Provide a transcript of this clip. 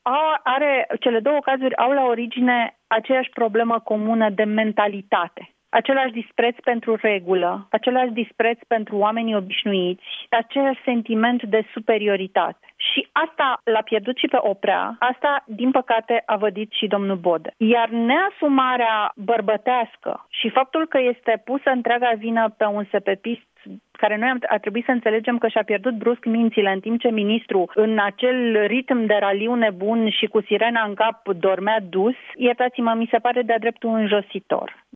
cele două cazuri au la origine aceeași problemă comună de mentalitate. Același dispreț pentru regulă, același dispreț pentru oamenii obișnuiți, același sentiment de superioritate. Și asta l-a pierdut și pe Oprea, asta, din păcate, a vădit și domnul Bode. Iar neasumarea bărbătească și faptul că este pusă întreaga vină pe un sepepist care noi ar trebui să înțelegem că și-a pierdut brusc mințile în timp ce ministrul, în acel ritm de raliu nebun și cu sirena în cap, dormea dus, iertați-mă, mi se pare de-a dreptul înjositor.